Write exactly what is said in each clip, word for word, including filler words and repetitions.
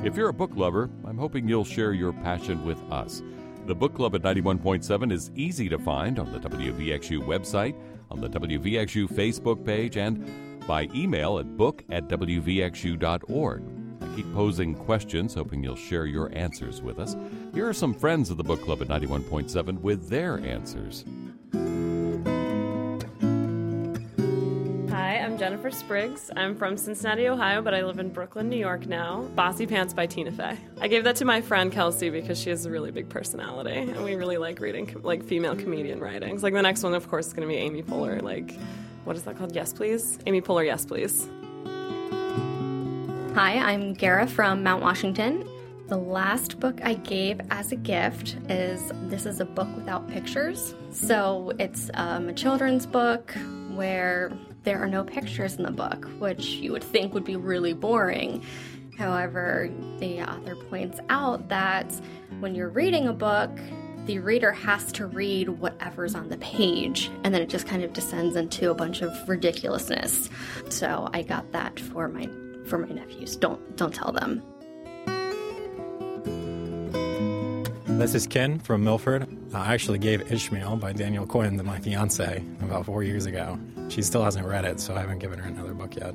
If you're a book lover, I'm hoping you'll share your passion with us. The Book Club at ninety-one point seven is easy to find on the W V X U website, on the W V X U Facebook page, and by email at book at w v x u dot org. I keep posing questions, hoping you'll share your answers with us. Here are some friends of the Book Club at ninety-one point seven with their answers. Hi, I'm Jennifer Spriggs. I'm from Cincinnati, Ohio, but I live in Brooklyn, New York now. Bossy Pants by Tina Fey. I gave that to my friend Kelsey because she has a really big personality, and we really like reading like female comedian writings. Like the next one, of course, is going to be Amy Poehler. Like, what is that called? Yes, Please? Amy Poehler, Yes, Please. Hi, I'm Gara from Mount Washington. The last book I gave as a gift is, this is a book without pictures. So it's um, a children's book where there are no pictures in the book, which you would think would be really boring. However, the author points out that when you're reading a book, the reader has to read whatever's on the page, and then it just kind of descends into a bunch of ridiculousness. So I got that for my for my nephews. Don't don't tell them. This is Ken from Milford. I actually gave Ishmael by Daniel Quinn to my fiance about four years ago. She still hasn't read it, so I haven't given her another book yet.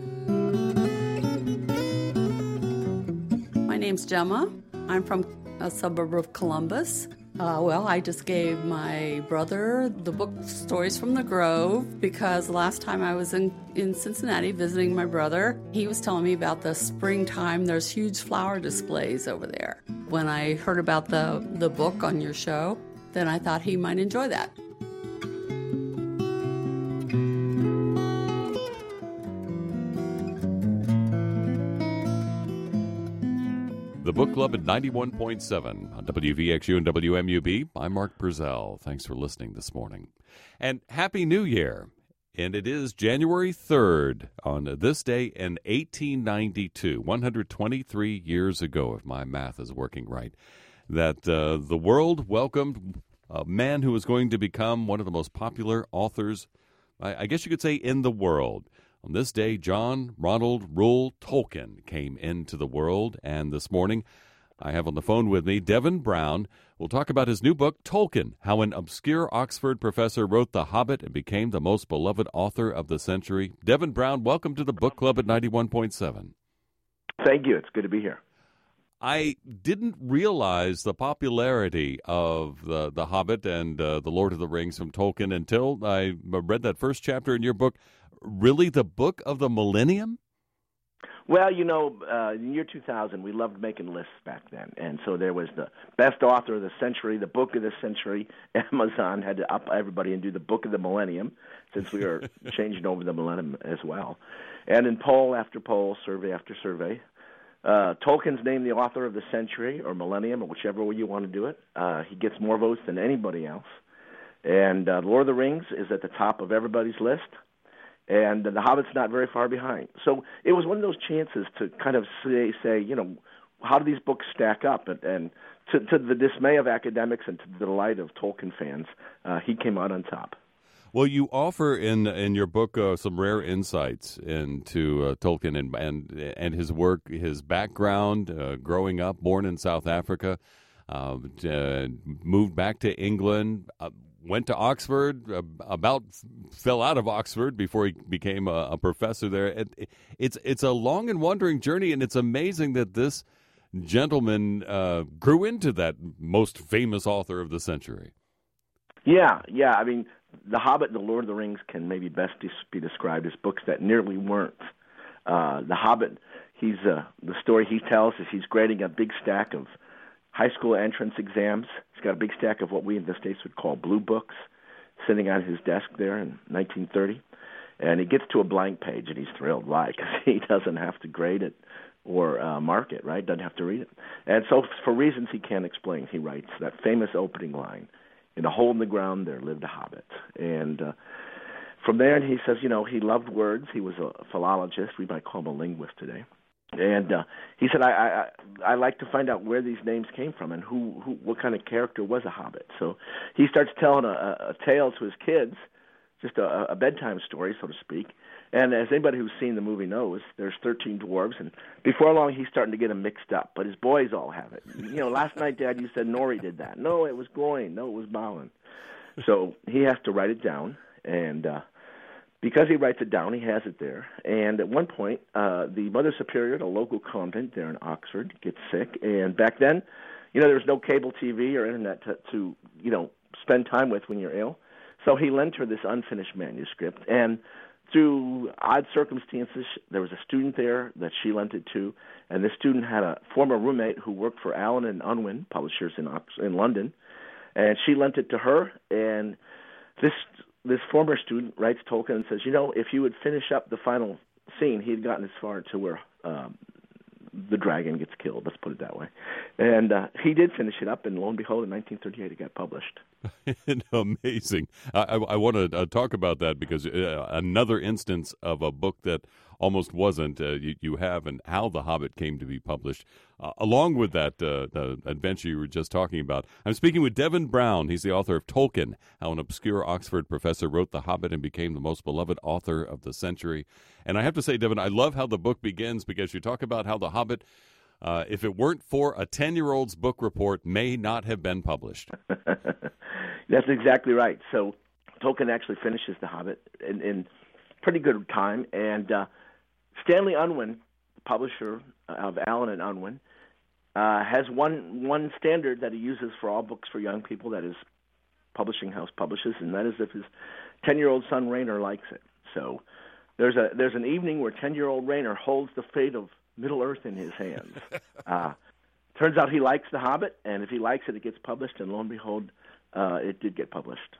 My name's Gemma. I'm from a suburb of Columbus. Uh, well, I just gave my brother the book Stories from the Grove because last time I was in, in Cincinnati visiting my brother, he was telling me about the springtime. There's huge flower displays over there. When I heard about the, the book on your show, then I thought he might enjoy that. The Book Club at ninety-one point seven on W V X U and W M U B. I'm Mark Purcell. Thanks for listening this morning. And Happy New Year. And it is January third on this day in eighteen ninety-two, one hundred twenty-three years ago, if my math is working right, that uh, the world welcomed a man who was going to become one of the most popular authors, I, I guess you could say, in the world. On this day, John Ronald Reuel Tolkien came into the world, and this morning I have on the phone with me Devin Brown. We'll talk about his new book, Tolkien, How an Obscure Oxford Professor Wrote The Hobbit and Became the Most Beloved Author of the Century. Devin Brown, welcome to the Book Club at ninety-one point seven. Thank you. It's good to be here. I didn't realize the popularity of the, the Hobbit and uh, the Lord of the Rings from Tolkien until I read that first chapter in your book. Really the book of the millennium? Well, you know, uh, in the year two thousand, we loved making lists back then. And so there was the best author of the century, the book of the century. Amazon had to up everybody and do the book of the millennium, since we were changing over the millennium as well. And in poll after poll, survey after survey, uh, Tolkien's named the author of the century or millennium, or whichever way you want to do it. Uh, he gets more votes than anybody else. And uh, Lord of the Rings is at the top of everybody's list. And The Hobbit's not very far behind. So it was one of those chances to kind of say, say you know, how do these books stack up? And, and to, to the dismay of academics and to the delight of Tolkien fans, uh, he came out on top. Well, you offer in in your book uh, some rare insights into uh, Tolkien and, and and his work, his background, uh, growing up, born in South Africa, uh, uh, moved back to England, uh, went to Oxford, uh, about fell out of Oxford before he became a, a professor there. It, it's it's a long and wandering journey, and it's amazing that this gentleman uh, grew into that most famous author of the century. Yeah, yeah. I mean, The Hobbit and The Lord of the Rings can maybe best be described as books that nearly weren't. Uh, the Hobbit, he's uh, the story he tells is he's grading a big stack of high school entrance exams. He's got a big stack of what we in the States would call blue books sitting on his desk there in nineteen thirty. And he gets to a blank page, and he's thrilled. Why? Because he doesn't have to grade it or uh, mark it, right? Doesn't have to read it. And so for reasons he can't explain, he writes that famous opening line, "In a hole in the ground there lived a hobbit." And uh, from there, he says, you know, he loved words. He was a philologist. We might call him a linguist today. And uh, he said, I, I I like to find out where these names came from and who, who what kind of character was a hobbit. So he starts telling a, a tale to his kids, just a, a bedtime story, so to speak. And as anybody who's seen the movie knows, there's thirteen dwarves, and before long he's starting to get them mixed up. But his boys all have it. You know, last night, Dad, you said Nori did that. No, it was Gloin. No, it was Balin. So he has to write it down, and uh, because he writes it down, he has it there. And at one point, uh, the Mother Superior at a local convent there in Oxford gets sick, and back then, you know, there was no cable T V or internet to, to you know, spend time with when you're ill. So he lent her this unfinished manuscript, and through odd circumstances, there was a student there that she lent it to, and this student had a former roommate who worked for Allen and Unwin, publishers in Ox- in London, and she lent it to her, and this this former student writes Tolkien and says, you know, if you would finish up the final scene, he had gotten as far to where um, the dragon gets killed, let's put it that way. And uh, he did finish it up, and lo and behold, in nineteen thirty-eight, it got published. Amazing. I, I, I want to uh, talk about that because uh, another instance of a book that almost wasn't, uh, you, you have, and how The Hobbit came to be published. Uh, along with that uh, the adventure you were just talking about, I'm speaking with Devin Brown. He's the author of Tolkien, How an Obscure Oxford Professor Wrote The Hobbit and Became the Most Beloved Author of the Century. And I have to say, Devin, I love how the book begins because you talk about how The Hobbit, uh, if it weren't for a ten-year-old's book report, may not have been published. That's exactly right. So Tolkien actually finishes The Hobbit in, in pretty good time, and uh, Stanley Unwin, publisher of Allen and Unwin, uh, has one one standard that he uses for all books for young people that his publishing house publishes, and that is if his ten-year-old son Rayner likes it. So there's a there's an evening where ten-year-old Rayner holds the fate of Middle-earth in his hands. uh, turns out he likes The Hobbit, and if he likes it, it gets published, and lo and behold, uh, it did get published.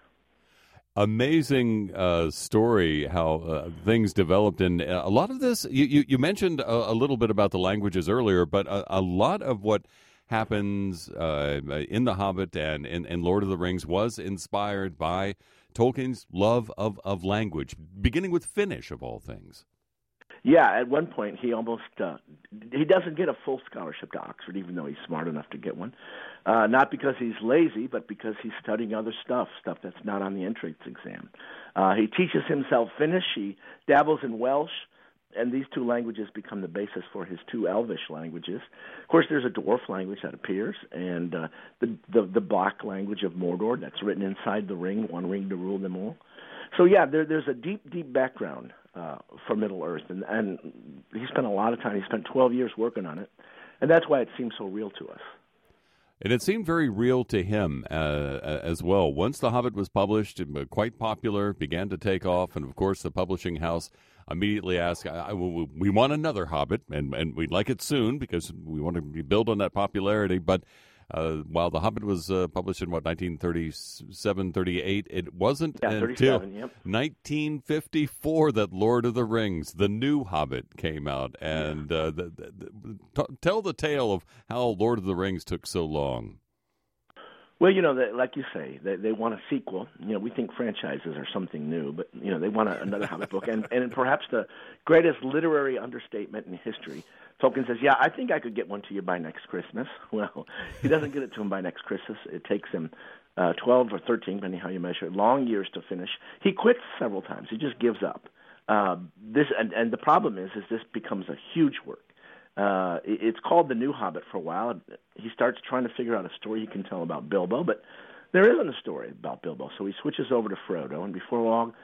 Amazing uh, story how uh, things developed, and a lot of this you, you, you mentioned a, a little bit about the languages earlier, but a, a lot of what happens uh, in The Hobbit and in, in Lord of the Rings was inspired by Tolkien's love of, of language, beginning with Finnish of all things. Yeah, at one point he almost uh, he doesn't get a full scholarship to Oxford, even though he's smart enough to get one. Uh, not because he's lazy, but because he's studying other stuff, stuff that's not on the entrance exam. Uh, he teaches himself Finnish. He dabbles in Welsh, and these two languages become the basis for his two Elvish languages. Of course, there's a dwarf language that appears, and uh, the, the the black language of Mordor that's written inside the ring, one ring to rule them all. So yeah, there, there's a deep, deep background uh, for Middle-earth, and, and he spent a lot of time. He spent twelve years working on it, and that's why it seems so real to us. And it seemed very real to him uh, as well. Once The Hobbit was published, quite popular, began to take off, and of course the publishing house immediately asked, I, I, we want another Hobbit, and, and we'd like it soon because we want to build on that popularity. But uh, while The Hobbit was uh, published in, what, nineteen thirty-seven, thirty-eight, it wasn't yeah, until yep. nineteen fifty-four that Lord of the Rings, the new Hobbit, came out. And yeah. uh, the, the, the, t- tell the tale of how Lord of the Rings took so long. Well, you know, they, like you say, they, they want a sequel. You know, we think franchises are something new, but, you know, they want a, another Hobbit book. And, and perhaps the greatest literary understatement in history, Tolkien says, yeah, I think I could get one to you by next Christmas. Well, he doesn't get it to him by next Christmas. It takes him uh, twelve or thirteen, depending how you measure it, long years to finish. He quits several times. He just gives up. Uh, this and, and the problem is, is this becomes a huge work. Uh, it's called The New Hobbit for a while. He starts trying to figure out a story he can tell about Bilbo, but there isn't a story about Bilbo, so he switches over to Frodo, and before long,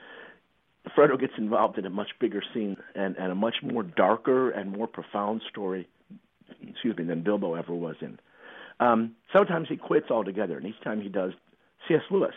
Frodo gets involved in a much bigger scene and, and a much more darker and more profound story, excuse me, than Bilbo ever was in. Um, sometimes he quits altogether, and each time he does, C S. Lewis,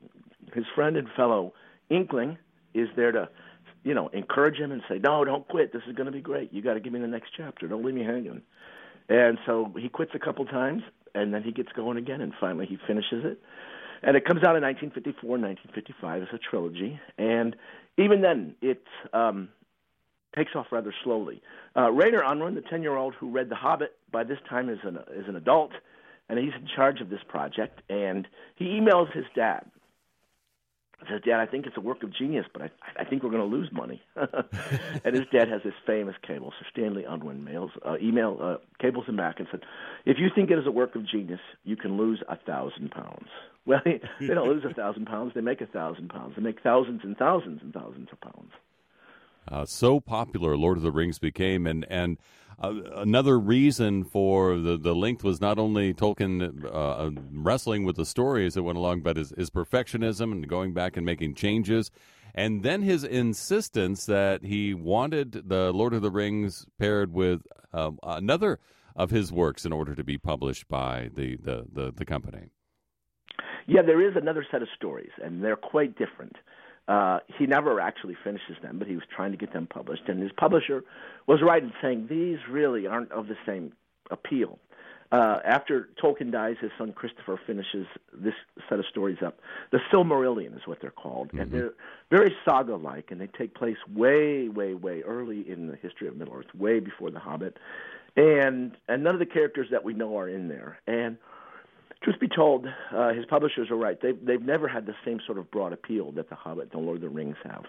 his friend and fellow Inkling, is there to you know, encourage him and say, no, don't quit. This is going to be great. You got to give me the next chapter. Don't leave me hanging. And so he quits a couple times, and then he gets going again, and finally he finishes it. And it comes out in nineteen fifty-four, nineteen fifty-five as a trilogy. And even then, it um, takes off rather slowly. Uh, Rayner Unwin, the ten-year-old who read The Hobbit, by this time is an, is an adult, and he's in charge of this project. And he emails his dad. says, Dad, I think it's a work of genius, but I, I think we're going to lose money. And his dad has this famous cable, Sir Stanley Unwin mails, uh, email, uh, cables him back and said, if you think it is a work of genius, you can lose a thousand pounds. Well, they don't lose a thousand pounds, they make a thousand pounds. They make thousands and thousands and thousands of pounds. Uh, so popular Lord of the Rings became, and and uh, another reason for the, the length was not only Tolkien uh, wrestling with the story as it went along, but his, his perfectionism and going back and making changes, and then his insistence that he wanted the Lord of the Rings paired with um, another of his works in order to be published by the, the, the, the company. Yeah, there is another set of stories, and they're quite different. Uh, he never actually finishes them, but he was trying to get them published. And his publisher was right in saying these really aren't of the same appeal. Uh, after Tolkien dies, his son Christopher finishes this set of stories up. The Silmarillion is what they're called. Mm-hmm. And they're very saga-like, and they take place way, way, way early in the history of Middle-earth, way before The Hobbit. And, and none of the characters that we know are in there. And truth be told, uh, his publishers are right. They've, they've never had the same sort of broad appeal that The Hobbit and The Lord of the Rings have.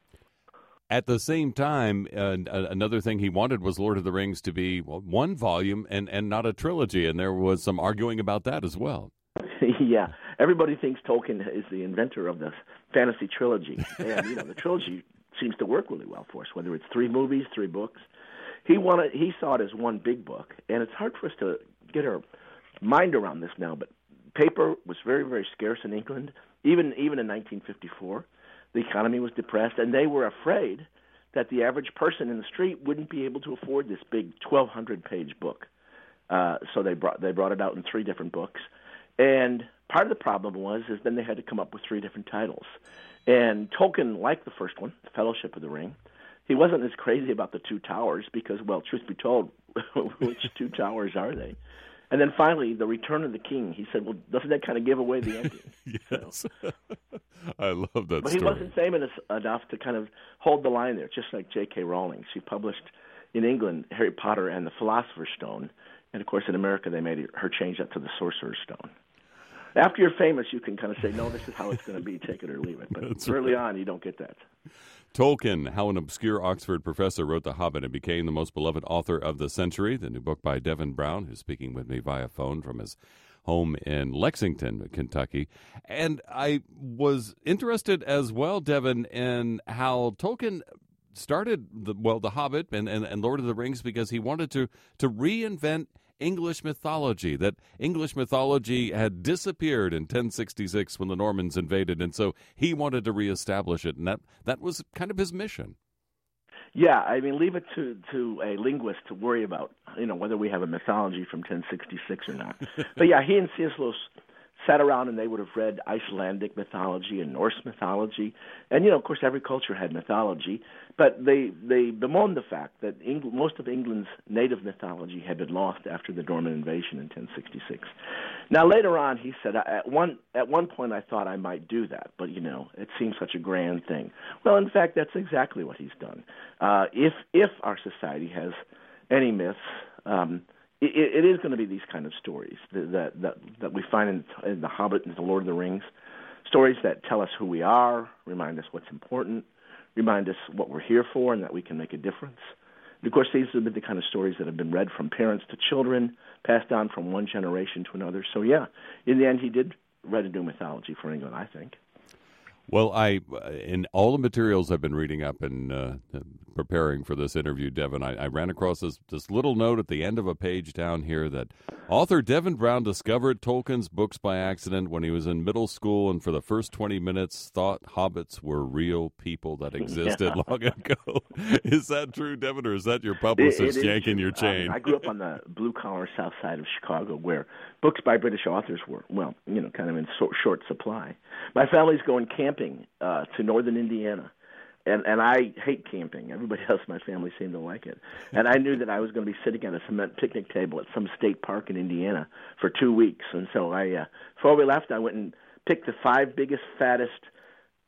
At the same time, uh, another thing he wanted was Lord of the Rings to be well, one volume and, and not a trilogy, and there was some arguing about that as well. Yeah. Everybody thinks Tolkien is the inventor of the fantasy trilogy. And, you know, the trilogy seems to work really well for us, whether it's three movies, three books. He wanted, he saw it as one big book, and it's hard for us to get our mind around this now, but paper was very, very scarce in England. Even even in nineteen fifty-four, the economy was depressed, and they were afraid that the average person in the street wouldn't be able to afford this big twelve hundred page book. Uh, so they brought they brought it out in three different books, and part of the problem was is then they had to come up with three different titles. And Tolkien liked the first one, The Fellowship of the Ring. He wasn't as crazy about the Two Towers because, well, truth be told, which two towers are they? And then finally, The Return of the King. He said, well, doesn't that kind of give away the ending? Yes. So. I love that but story. He wasn't famous enough to kind of hold the line there, just like J K. Rowling. She published in England Harry Potter and the Philosopher's Stone. And, of course, in America, they made her change that to the Sorcerer's Stone. After you're famous, you can kind of say, no, this is how it's going to be, take it or leave it. But That's early right. on, you don't get that. Tolkien, how an obscure Oxford professor wrote The Hobbit and became the most beloved author of the century. The new book by Devin Brown, who's speaking with me via phone from his home in Lexington, Kentucky. And I was interested as well, Devin, in how Tolkien started, the, well, The Hobbit and, and, and Lord of the Rings because he wanted to, to reinvent English mythology, that English mythology had disappeared in ten sixty-six when the Normans invaded, and so he wanted to reestablish it, and that, that was kind of his mission. Yeah, I mean, leave it to, to a linguist to worry about, you know, whether we have a mythology from ten sixty-six or not. But yeah, he and C S. Lewis sat around and they would have read Icelandic mythology and Norse mythology. And, you know, of course, every culture had mythology. But they, they bemoaned the fact that England, most of England's native mythology had been lost after the Norman invasion in ten sixty-six. Now, later on, he said, at one, at one point I thought I might do that, but, you know, it seems such a grand thing. Well, in fact, that's exactly what he's done. Uh, if, if our society has any myths, um, It, it is going to be these kind of stories that that, that we find in, in The Hobbit and The Lord of the Rings, stories that tell us who we are, remind us what's important, remind us what we're here for and that we can make a difference. And of course, these have been the kind of stories that have been read from parents to children, passed on from one generation to another. So, yeah, in the end, he did write a new mythology for England, I think. Well, I in all the materials I've been reading up and uh, preparing for this interview, Devin, I, I ran across this, this little note at the end of a page down here that author Devin Brown discovered Tolkien's books by accident when he was in middle school and for the first twenty minutes thought hobbits were real people that existed yeah. long ago. Is that true, Devin, or is that your publicist it, it yanking your chain? Um, I grew up on the blue-collar south side of Chicago where books by British authors were, well, you know, kind of in so, short supply. My family's going camping uh, to northern Indiana. And and I hate camping. Everybody else in my family seemed to like it. And I knew that I was going to be sitting at a cement picnic table at some state park in Indiana for two weeks. And so I, uh, before we left, I went and picked the five biggest, fattest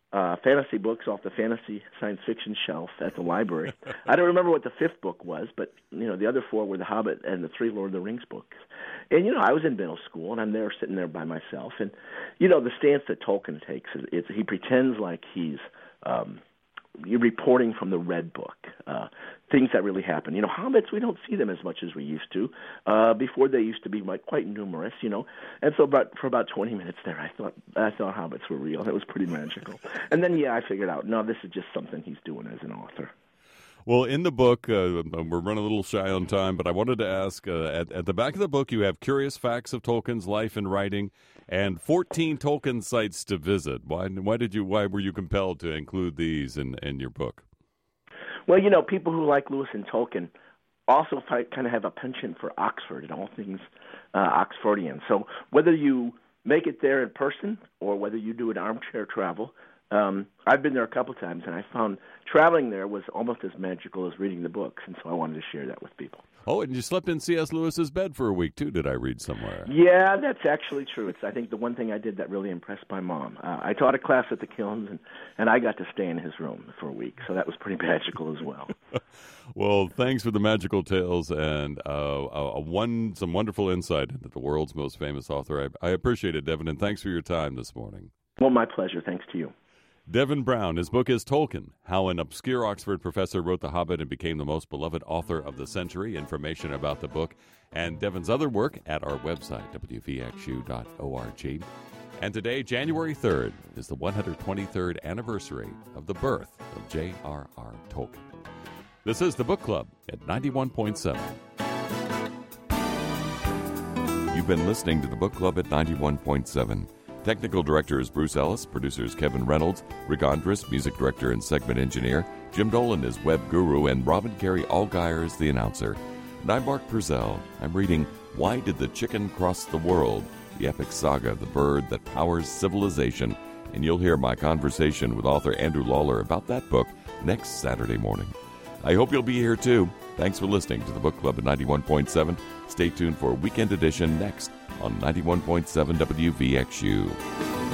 uh, fantasy books off the fantasy science fiction shelf at the library. I don't remember what the fifth book was, but you know the other four were The Hobbit and the three Lord of the Rings books. And you know I was in middle school, and I'm there sitting there by myself, and you know the stance that Tolkien takes is, is he pretends like he's um, you're reporting from the Red Book, uh, things that really happen. You know, hobbits, we don't see them as much as we used to. Uh, before they used to be like, quite numerous, you know. And so about, for about twenty minutes there, I thought I thought hobbits were real. That was pretty magical. And then, yeah, I figured out, no, this is just something he's doing as an author. Well, in the book, uh, we're running a little shy on time, but I wanted to ask, uh, at, at the back of the book, you have curious facts of Tolkien's life and writing and fourteen Tolkien sites to visit. Why Why did you? Why were you compelled to include these in, in your book? Well, you know, people who like Lewis and Tolkien also fight, kind of have a penchant for Oxford and all things uh, Oxfordian. So whether you make it there in person or whether you do an armchair travel, Um, I've been there a couple times, and I found traveling there was almost as magical as reading the books, and so I wanted to share that with people. Oh, and you slept in C S. Lewis's bed for a week, too, did I read somewhere? Yeah, that's actually true. It's, I think, the one thing I did that really impressed my mom. Uh, I taught a class at the Kilns, and, and I got to stay in his room for a week, so that was pretty magical as well. Well, thanks for the magical tales and uh, a, a one some wonderful insight into the world's most famous author. I, I appreciate it, Devin, and thanks for your time this morning. Well, my pleasure. Thanks to you. Devin Brown, his book is Tolkien, How an Obscure Oxford Professor Wrote the Hobbit and Became the Most Beloved Author of the Century. Information about the book and Devin's other work at our website, w v x u dot org. And today, January third, is the one hundred twenty-third anniversary of the birth of J R R. Tolkien. This is the Book Club at ninety-one point seven. You've been listening to the Book Club at ninety-one point seven. Technical director is Bruce Ellis, producers Kevin Reynolds, Rick Andrus, music director and segment engineer, Jim Dolan is web guru, and Robin Carey Allgaier is the announcer. And I'm Mark Purcell. I'm reading Why Did the Chicken Cross the World? The epic saga of the bird that powers civilization. And you'll hear my conversation with author Andrew Lawler about that book next Saturday morning. I hope you'll be here too. Thanks for listening to the Book Club at ninety-one point seven. Stay tuned for Weekend Edition next on ninety-one point seven W V X U.